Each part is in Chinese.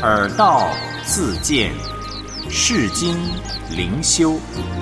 耳道自见，世经灵修。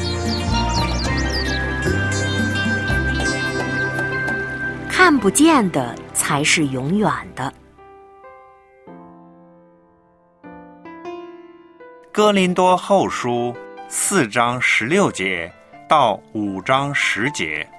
看不见的才是永远的。 哥林多后书4章16节到5章10节。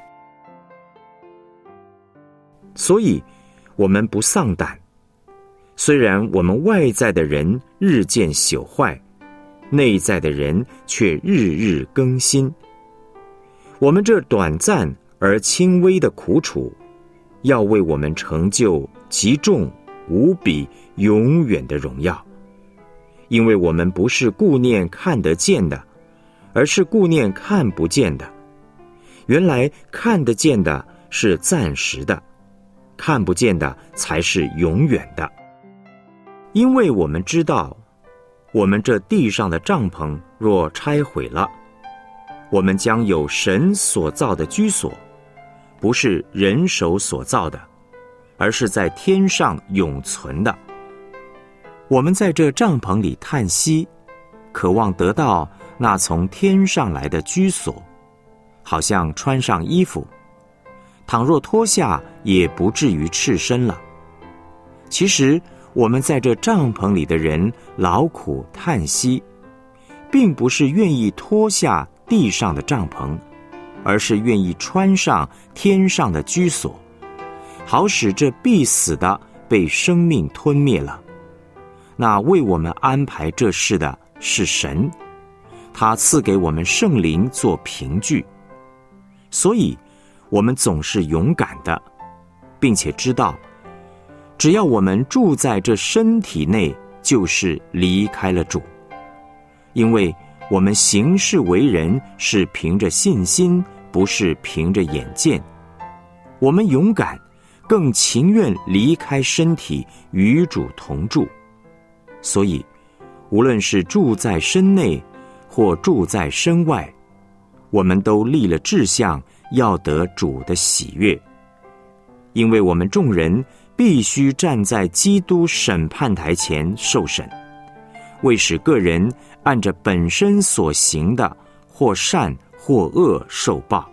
所以我们不丧胆，虽然我们外在的人日渐朽坏，内在的人却日日更新。我们这短暂而轻微的苦楚，要为我们成就极重无比永远的荣耀。因为我们不是顾念看得见的，而是顾念看不见的。原来看得见的是暂时的，看不见的才是永远的。因为我们知道，我们这地上的帐篷若拆毁了，我们将有神所造的居所，不是人手所造的，而是在天上永存的。我们在这帐篷里叹息，渴望得到那从天上来的居所，好像穿上衣服，倘若脱下，也不至于赤身了。其实我们在这帐篷里的人劳苦叹息，并不是愿意脱下地上的帐篷，而是愿意穿上天上的居所，好使这必死的被生命吞灭了。那为我们安排这事的是神，他赐给我们圣灵做凭据，所以我们总是勇敢的，并且知道，只要我们住在这身体内，就是离开了主。因为我们行事为人是凭着信心，不是凭着眼见。我们勇敢，更情愿离开身体，与主同住。所以无论是住在身内或住在身外，我们都立了志向，要得主的喜悦。因为我们众人必须站在基督审判台前受审，为使个人按着本身所行的，或善或恶受报。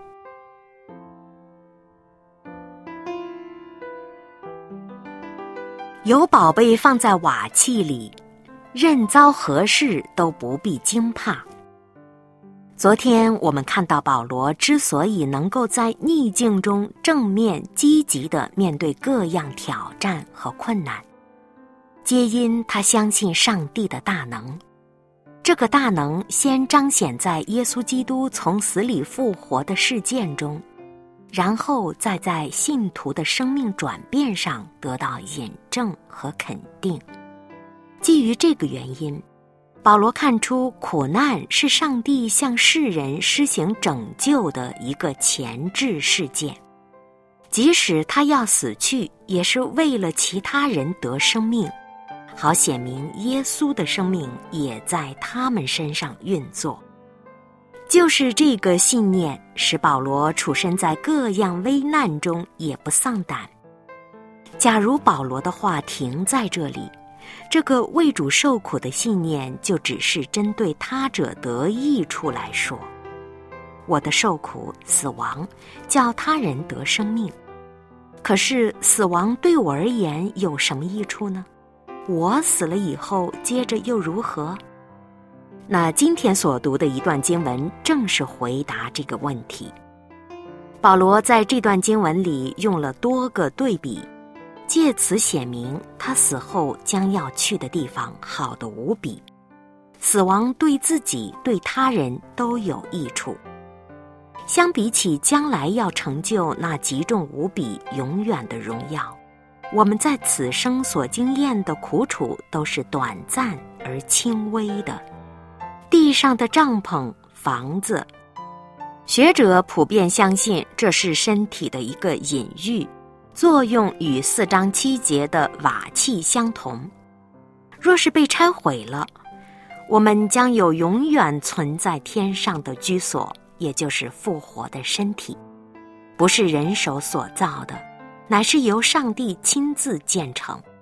有宝贝放在瓦器里，任遭何事都不必惊怕。昨天我们看到保罗之所以能够在逆境中正面积极地面对各样挑战和困难，皆因他相信上帝的大能。这个大能先彰显在耶稣基督从死里复活的事件中，然后再在信徒的生命转变上得到引证和肯定。基于这个原因，保罗看出苦难是上帝向世人施行拯救的一个前置事件，即使他要死去，也是为了其他人得生命，好显明耶稣的生命也在他们身上运作。就是这个信念使保罗处身在各样危难中也不丧胆。假如保罗的话停在这里，这个为主受苦的信念就只是针对他者得益处来说。我的受苦死亡叫他人得生命，可是死亡对我而言有什么益处呢？我死了以后接着又如何？那今天所读的一段经文正是回答这个问题。保罗在这段经文里用了多个对比，借此显明他死后将要去的地方好得无比，死亡对自己对他人都有益处。相比起将来要成就那极重无比永远的荣耀，我们在此生所经验的苦楚都是短暂而轻微的。地上的帐篷、房子，学者普遍相信这是身体的一个隐喻，作用与4章7节的瓦器相同。若是被拆毁了，我们将有永远存在天上的居所，也就是复活的身体，不是人手所造的，乃是由上帝亲自建成。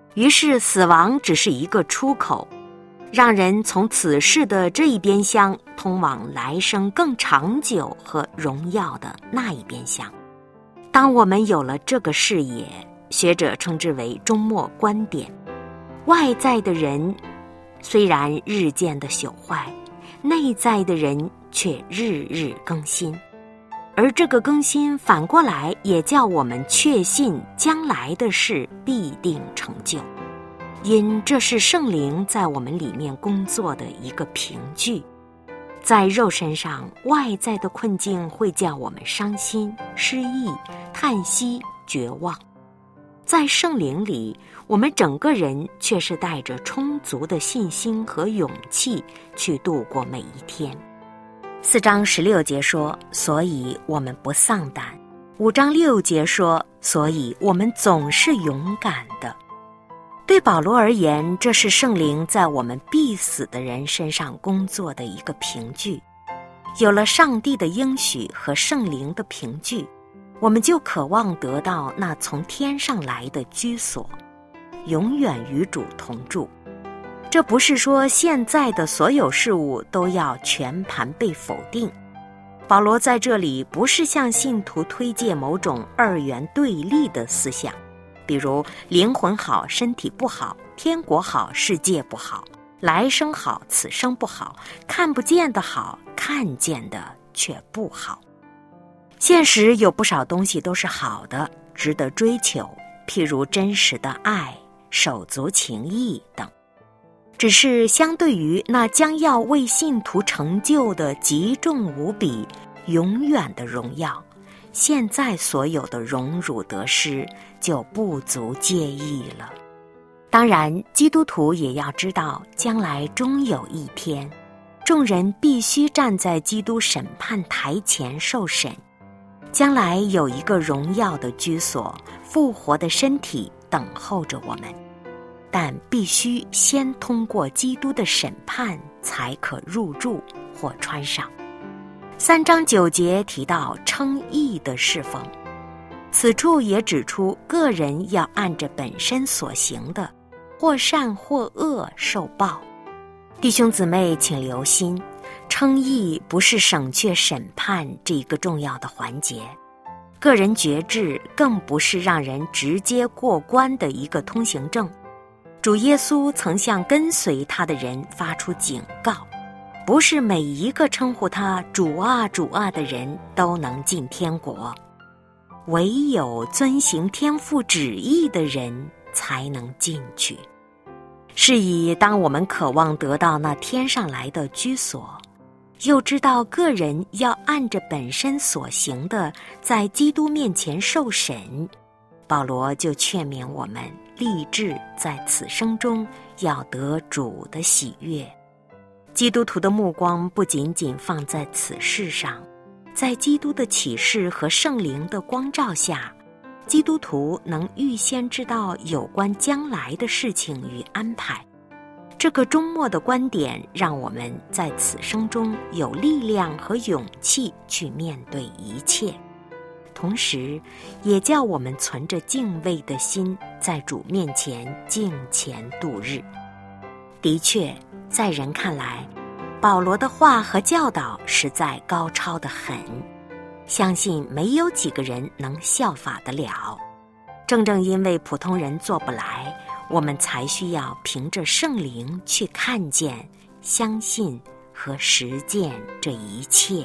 于是死亡只是一个出口，让人从此世的这一边厢通往来生更长久和荣耀的那一边厢。当我们有了这个视野，学者称之为终末观点，外在的人虽然日渐的朽坏，内在的人却日日更新。而这个更新反过来也叫我们确信将来的事必定成就，因这是圣灵在我们里面工作的一个凭据。在肉身上，外在的困境会叫我们伤心、失意、叹息、绝望；在圣灵里，我们整个人却是带着充足的信心和勇气去度过每一天。4章16节说，所以我们不丧胆。5章6节说，所以我们总是勇敢的。对保罗而言，这是圣灵在我们必死的人身上工作的一个凭据。有了上帝的应许和圣灵的凭据，我们就渴望得到那从天上来的居所，永远与主同住。这不是说现在的所有事物都要全盘被否定。保罗在这里不是向信徒推荐某种二元对立的思想，比如灵魂好，身体不好，天国好，世界不好，来生好，此生不好，看不见的好，看见的却不好。现实有不少东西都是好的，值得追求，譬如真实的爱、手足情谊等。只是相对于那将要为信徒成就的极重无比、永远的荣耀，现在所有的荣辱得失就不足介意了。当然，基督徒也要知道，将来终有一天，众人必须站在基督审判台前受审，将来有一个荣耀的居所、复活的身体等候着我们。但必须先通过基督的审判才可入住或穿上。3章9节提到称义的侍奉，此处也指出个人要按着本身所行的，或善或恶受报。弟兄姊妹请留心，称义不是省却审判这一个重要的环节，个人觉知更不是让人直接过关的一个通行证。主耶稣曾向跟随他的人发出警告，不是每一个称呼他主啊主啊的人都能进天国，唯有遵行天父旨意的人才能进去。是以当我们渴望得到那天上来的居所，又知道个人要按着本身所行的在基督面前受审，保罗就劝勉我们立志在此生中要得主的喜悦。基督徒的目光不仅仅放在此世上，在基督的启示和圣灵的光照下，基督徒能预先知道有关将来的事情与安排。这个终末的观点让我们在此生中有力量和勇气去面对一切，同时也叫我们存着敬畏的心在主面前敬虔度日。的确，在人看来，保罗的话和教导实在高超得很，相信没有几个人能效法得了。正正因为普通人做不来，我们才需要凭着圣灵去看见、相信和实践这一切。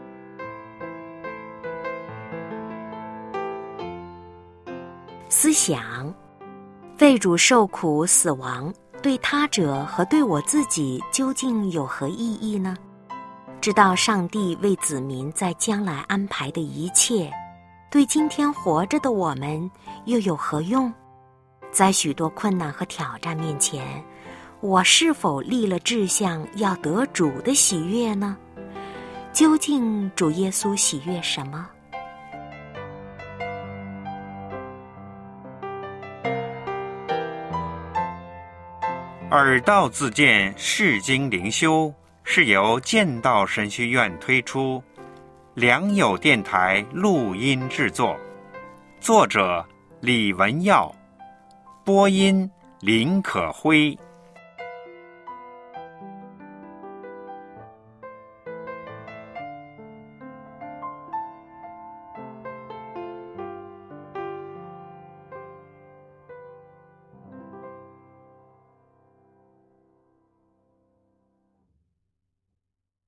思想，为主受苦死亡，对他者和对我自己究竟有何意义呢？知道上帝为子民在将来安排的一切，对今天活着的我们又有何用？在许多困难和挑战面前，我是否立了志向要得主的喜悦呢？究竟主耶稣喜悦什么？ 耳道自荐释经灵修是由剑道神学院推出，良友电台录音制作，作者李文耀，播音林可辉。